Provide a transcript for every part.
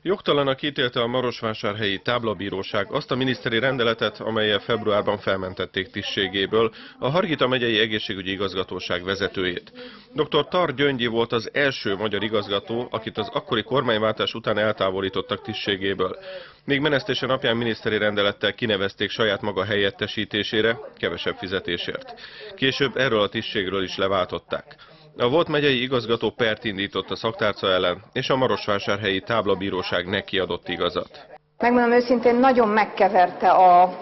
Jogtalanak ítélte a marosvásárhelyi táblabíróság azt a miniszteri rendeletet, amellyel februárban felmentették tisztségéből a Hargita megyei egészségügyi igazgatóság vezetőjét. Dr. Tar Gyöngyi volt az első magyar igazgató, akit az akkori kormányváltás után eltávolítottak tisztségéből. Még menesztése napján miniszteri rendelettel kinevezték saját maga helyettesítésére, kevesebb fizetésért. Később erről a tisztségről is leváltották. A volt megyei igazgató pert indított a szaktárca ellen, és a marosvásárhelyi táblabíróság neki adott igazat. Megmondom őszintén, nagyon megkeverte a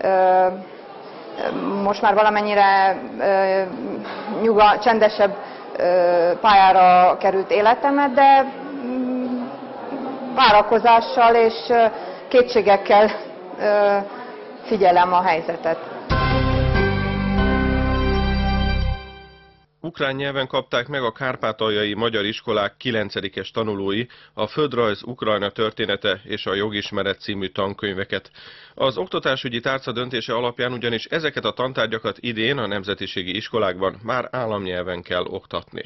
most már valamennyire csendesebb pályára került életemet, de várakozással és kétségekkel figyelem a helyzetet. Ukrán nyelven kapták meg a kárpátaljai magyar iskolák 9-es tanulói a Földrajz, Ukrajna története és a Jogismeret című tankönyveket. Az oktatásügyi tárca döntése alapján ugyanis ezeket a tantárgyakat idén a nemzetiségi iskolákban már államnyelven kell oktatni.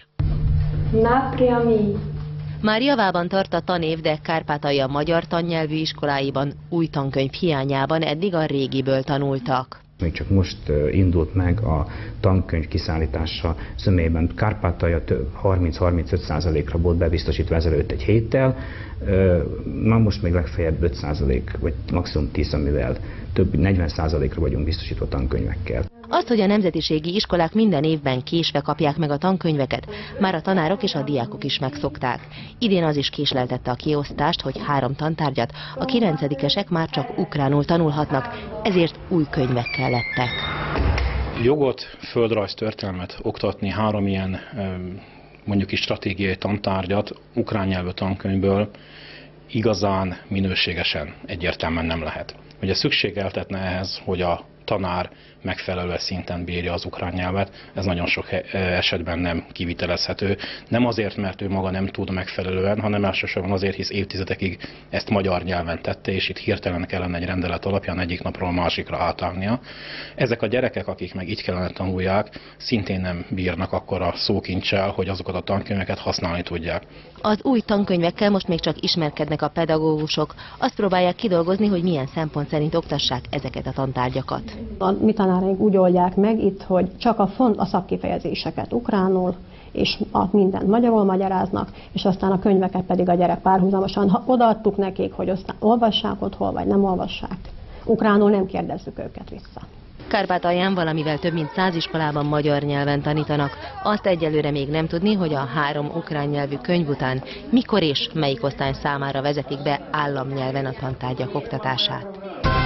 Már javában tart a tanév, de Kárpátalja magyar tannyelvű iskoláiban új tankönyv hiányában eddig a régiből tanultak. Még csak most indult meg a tankönyv kiszállítása zömében. Kárpátalja 30-35%-ra volt bebiztosítva ezelőtt egy héttel, na most még legfeljebb 5% vagy maximum 10, amivel több 40%-ra vagyunk biztosítva tankönyvekkel. Azt, hogy a nemzetiségi iskolák minden évben késve kapják meg a tankönyveket, már a tanárok és a diákok is megszokták. Idén az is késleltette a kiosztást, hogy 3 tantárgyat a 9-esek már csak ukránul tanulhatnak, ezért új könyvekkel lettek. Jogot, földrajz, történelmet oktatni 3 ilyen mondjuk is stratégiai tantárgyat ukrán nyelvű tankönyvből igazán minőségesen egyértelműen nem lehet. Ugye szükségeltetne ehhez, hogy a tanár megfelelő szinten bírja az ukrán nyelvet, ez nagyon sok esetben nem kivitelezhető. Nem azért, mert ő maga nem tud megfelelően, hanem elsősorban azért, hisz évtizedekig ezt magyar nyelven tette, és itt hirtelen kellene egy rendelet alapján egyik napról másikra átállnia. Ezek a gyerekek, akik meg így kellene tanulják, szintén nem bírnak akkora szókincsel, hogy azokat a tankönyveket használni tudják. Az új tankönyvekkel most még csak ismerkednek a pedagógusok. Azt próbálják kidolgozni, hogy milyen szempont szerint oktassák ezeket a tantárgyakat. A mi tanáraink úgy oldják meg itt, hogy csak a szakkifejezéseket ukránul, és mindent magyarul magyaráznak, és aztán a könyveket pedig a gyerek párhuzamosan odaadtuk nekik, hogy aztán olvassák otthon, vagy nem olvassák. Ukránul nem kérdezzük őket vissza. Kárpátalján valamivel több mint 100 iskolában magyar nyelven tanítanak. Azt egyelőre még nem tudni, hogy a 3 ukrán nyelvű könyv után mikor és melyik osztály számára vezetik be államnyelven a tantárgyak oktatását.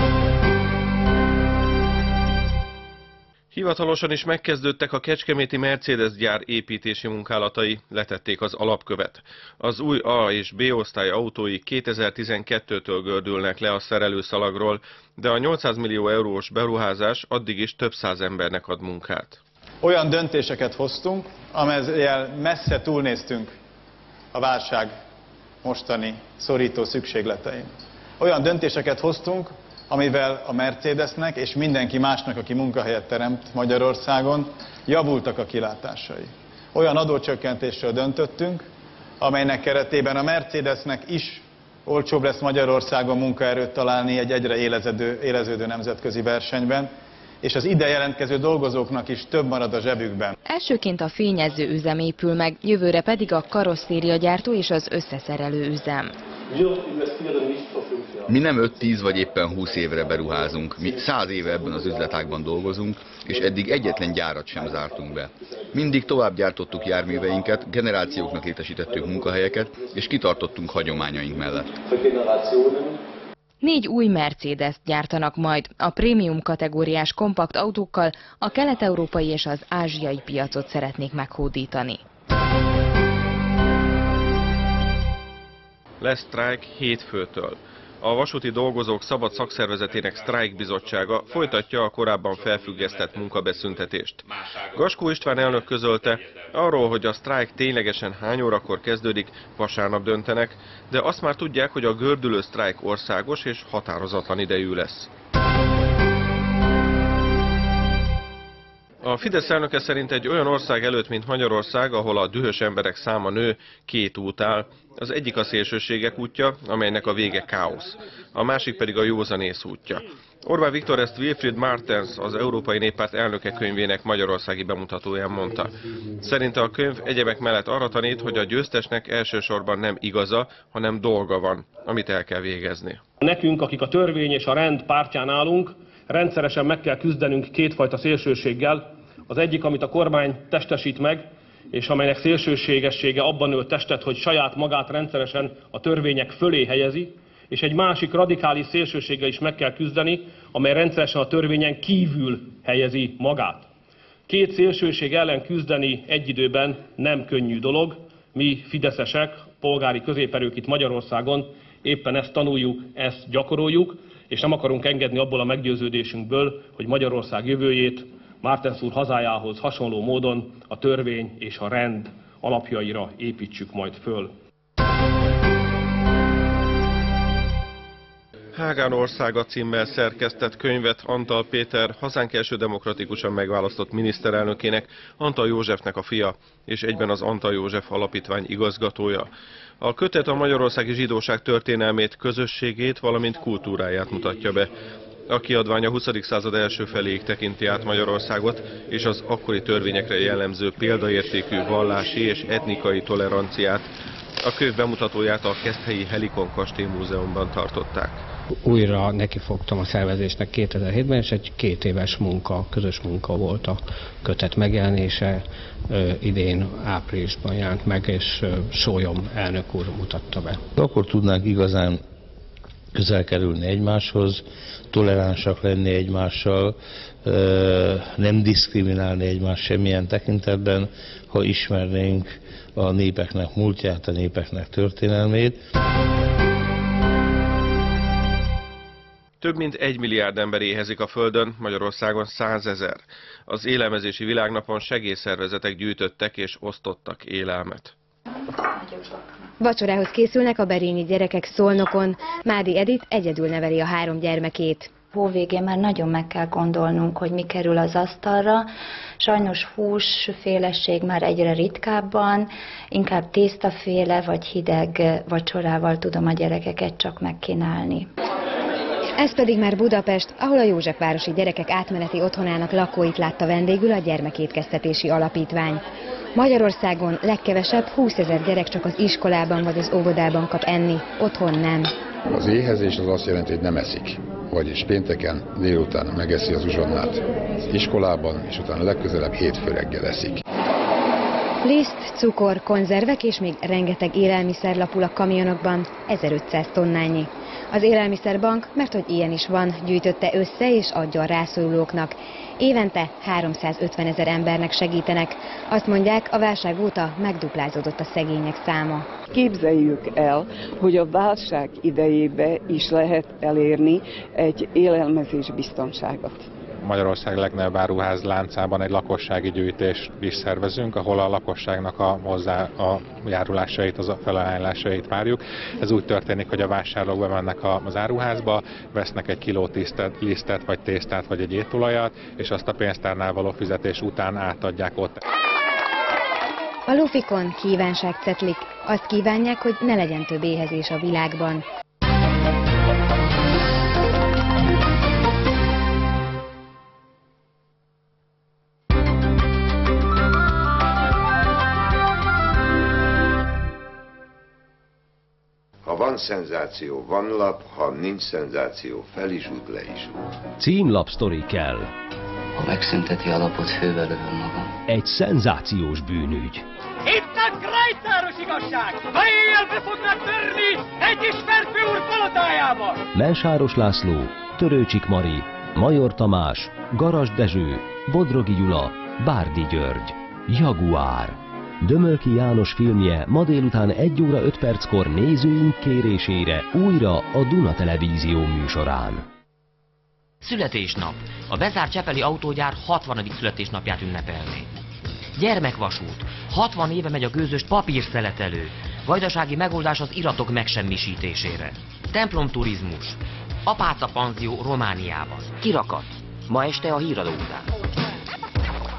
Hivatalosan is megkezdődtek a kecskeméti Mercedes gyár építési munkálatai, letették az alapkövet. Az új A és B osztály autói 2012-től gördülnek le a szerelőszalagról, de a 800 millió eurós beruházás addig is több száz embernek ad munkát. Olyan döntéseket hoztunk, amelyel messze túlnéztünk a válság mostani szorító szükségletein. Olyan döntéseket hoztunk, amivel a Mercedesnek és mindenki másnak, aki munkahelyet teremt Magyarországon, javultak a kilátásai. Olyan adócsökkentésről döntöttünk, amelynek keretében a Mercedesnek is olcsóbb lesz Magyarországon munkaerőt találni egy egyre éleződő nemzetközi versenyben, és az ide jelentkező dolgozóknak is több marad a zsebükben. Elsőként a fényező üzem épül meg, jövőre pedig a karosszériagyártó és az összeszerelő üzem. Mi nem 5-10 vagy éppen 20 évre beruházunk, mi 100 éve ebben az üzletágban dolgozunk, és eddig egyetlen gyárat sem zártunk be. Mindig tovább gyártottuk járműveinket, generációknak létesítettük munkahelyeket, és kitartottunk hagyományaink mellett. 4 új Mercedes-t gyártanak majd. A prémium kategóriás kompakt autókkal a kelet-európai és az ázsiai piacot szeretnék meghódítani. Lesz sztrájk hétfőtől. A vasúti dolgozók szabad szakszervezetének sztrájkbizottsága folytatja a korábban felfüggesztett munkabeszüntetést. Gaskó István elnök közölte, arról, hogy a sztrájk ténylegesen hány órakor kezdődik, vasárnap döntenek, de azt már tudják, hogy a gördülő sztrájk országos és határozatlan idejű lesz. A Fidesz elnöke szerint egy olyan ország előtt, mint Magyarország, ahol a dühös emberek száma nő, két út áll. Az egyik a szélsőségek útja, amelynek a vége káosz. A másik pedig a józanész útja. Orbán Viktor ezt Wilfried Martens, az Európai Néppárt elnöke könyvének magyarországi bemutatóján mondta. Szerinte a könyv egyebek mellett arra tanít, hogy a győztesnek elsősorban nem igaza, hanem dolga van, amit el kell végezni. Nekünk, akik a törvény és a rend pártján állunk, rendszeresen meg kell küzdenünk kétfajta szélsőséggel. Az egyik, amit a kormány testesít meg, és amelynek szélsőségessége abban ölt testet, hogy saját magát rendszeresen a törvények fölé helyezi, és egy másik radikális szélsőséggel is meg kell küzdeni, amely rendszeresen a törvényen kívül helyezi magát. Két szélsőség ellen küzdeni egy időben nem könnyű dolog. Mi fideszesek, polgári középerők itt Magyarországon éppen ezt tanuljuk, ezt gyakoroljuk, és nem akarunk engedni abból a meggyőződésünkből, hogy Magyarország jövőjét Martens úr hazájához hasonló módon a törvény és a rend alapjaira építsük majd föl. Hágán országa címmel szerkesztett könyvet Antall Péter, hazánk első demokratikusan megválasztott miniszterelnökének, Antall Józsefnek a fia, és egyben az Antall József Alapítvány igazgatója. A kötet a magyarországi zsidóság történelmét, közösségét, valamint kultúráját mutatja be. A kiadvány a 20. század első feléig tekinti át Magyarországot, és az akkori törvényekre jellemző példaértékű vallási és etnikai toleranciát. A könyv bemutatóját a Keszthelyi Helikon Kastély Múzeumban tartották. Újra nekifogtam a szervezésnek 2007-ben, és egy 2 éves munka, közös munka volt a kötet megjelenése. Idén áprilisban jelent meg, és Sólyom elnök úr mutatta be. Akkor tudnánk igazán közel kerülni egymáshoz, toleránsak lenni egymással, nem diszkriminálni egymást semmilyen tekintetben, ha ismernénk a népeknek múltját, a népeknek történelmét. Több mint 1 milliárd ember éhezik a Földön, Magyarországon 100 000. Az élelmezési világnapon segélyszervezetek gyűjtöttek és osztottak élelmet. Vacsorához készülnek a berényi gyerekek Szolnokon. Mádi Edith egyedül neveli a 3 gyermekét. Hóvégén már nagyon meg kell gondolnunk, hogy mi kerül az asztalra. Sajnos húsféleség már egyre ritkábban, inkább tésztaféle vagy hideg vacsorával tudom a gyerekeket csak megkínálni. Ez pedig már Budapest, ahol a Józsefvárosi Gyerekek Átmeneti Otthonának lakóit látta vendégül a Gyermekétkeztetési Alapítvány. Magyarországon legkevesebb 20 000 gyerek csak az iskolában vagy az óvodában kap enni, otthon nem. Az éhezés az azt jelenti, hogy nem eszik. Vagyis pénteken délután megeszi az uzsonnát az iskolában, és utána legközelebb hétfő reggel eszik. Liszt, cukor, konzervek és még rengeteg élelmiszer lapul a kamionokban, 1500 tonnányi. Az Élelmiszerbank, mert hogy ilyen is van, gyűjtötte össze és adja a rászorulóknak. Évente 350 000 embernek segítenek. Azt mondják, a válság óta megduplázódott a szegények száma. Képzeljük el, hogy a válság idejében is lehet elérni egy élelmezés biztonságot. Magyarország legnagyobb áruház láncában egy lakossági gyűjtést is szervezünk, ahol a lakosságnak a hozzájárulásait, az felajánlásait várjuk. Ez úgy történik, hogy a vásárlók bemennek az áruházba, vesznek egy kiló lisztet, vagy tésztát, vagy egy étolajat, és azt a pénztárnál való fizetés után átadják ott. A lufikon kívánságcetlik. Azt kívánják, hogy ne legyen több éhezés a világban. Ha van szenzáció, van lap, ha nincs szenzáció, fel is út, le is út. Címlapsztori kell. Ha megszünteti a lapot, fővel lövöm magam. Egy szenzációs bűnügy. Itt a krajcáros igazság! Ha éjjel be fognak törni egy ismert főúr palotájába! Mensáros László, Törőcsik Mari, Major Tamás, Garas Dezső, Bodrogi Gyula, Bárdi György. Jaguár. Dömölki János filmje ma délután 1 óra 5 perckor nézőink kérésére újra a Duna Televízió műsorán. Születésnap. A bezárt csepeli autógyár 60. születésnapját ünnepelné. Gyermekvasút. 60 éve megy a gőzös papírszeletelő. Vajdasági megoldás az iratok megsemmisítésére. Templomturizmus. Apáca panzió Romániában. Kirakat. Ma este a híradó után.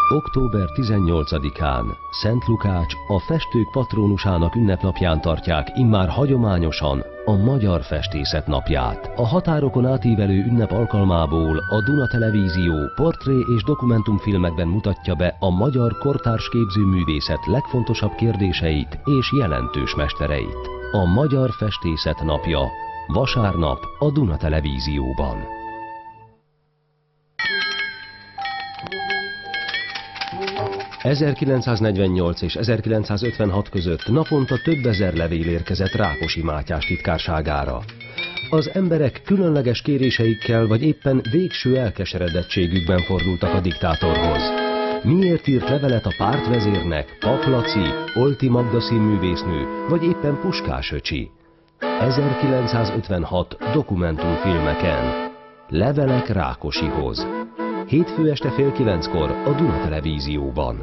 Október 18-án Szent Lukács, a festők patrónusának ünnepnapján tartják immár hagyományosan a Magyar Festészet napját. A határokon átívelő ünnep alkalmából a Duna Televízió portré- és dokumentumfilmekben mutatja be a magyar kortárs képzőművészet legfontosabb kérdéseit és jelentős mestereit. A Magyar Festészet napja vasárnap a Duna Televízióban. ...1948 és 1956 között naponta több ezer levél érkezett Rákosi Mátyás titkárságára. Az emberek különleges kéréseikkel vagy éppen végső elkeseredettségükben fordultak a diktátorhoz. Miért írt levelet a pártvezérnek Pap Laci, Olti Magda színművésznő vagy éppen Puskás öcsi? 1956 dokumentumfilmeken. Levelek Rákosihoz. Hétfő este 8:30-kor a Duna Televízióban.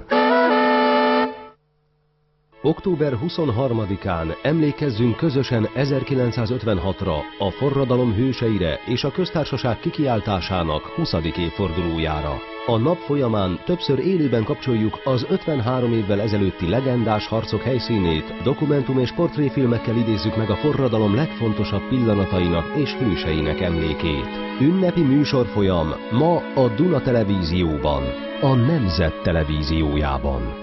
Október 23-án emlékezzünk közösen 1956-ra, a forradalom hőseire és a köztársaság kikiáltásának 20. évfordulójára. A nap folyamán többször élőben kapcsoljuk az 53 évvel ezelőtti legendás harcok helyszínét, dokumentum- és portréfilmekkel idézzük meg a forradalom legfontosabb pillanatainak és hőseinek emlékét. Ünnepi műsorfolyam ma a Duna Televízióban, a Nemzet Televíziójában.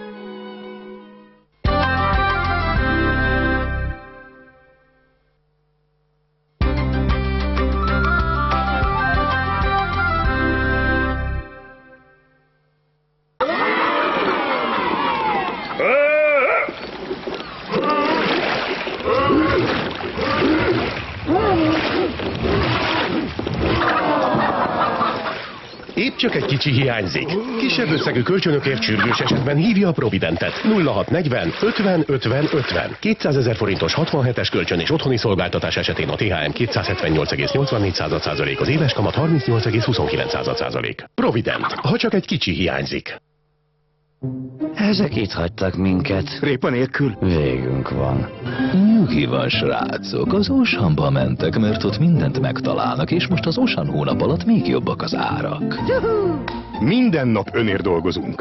Épp csak egy kicsi hiányzik. Kisebb összegű kölcsönökért sürgős esetben hívja a Providentet. 0640 50 50 50. 200 000 forintos 67-es kölcsön és otthoni szolgáltatás esetén a THM 278,84%, az éves kamat 38,29%. Provident, ha csak egy kicsi hiányzik. Ezek itt hagytak minket. Répa nélkül? Végünk van. Nyugi van, srácok. Az Oceanba mentek, mert ott mindent megtalálnak, és most az Ocean hónap alatt még jobbak az árak. Minden nap önért dolgozunk.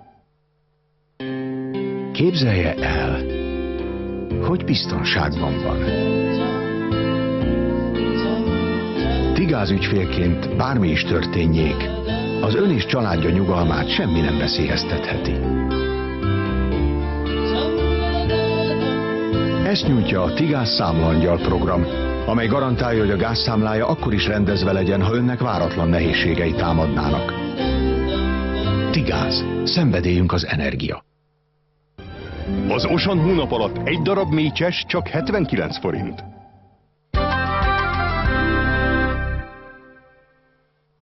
Képzelje el, hogy biztonságban van. Tigáz ügyfélként bármi is történjék, az ön és családja nyugalmát semmi nem veszélyeztetheti. Ezt nyújtja a Tigáz Számlaangyal program, amely garantálja, hogy a gázszámlája akkor is rendezve legyen, ha önnek váratlan nehézségei támadnának. Tigáz. Szenvedélyünk az energia. Az Ocean hónap alatt egy darab mécses csak 79 forint.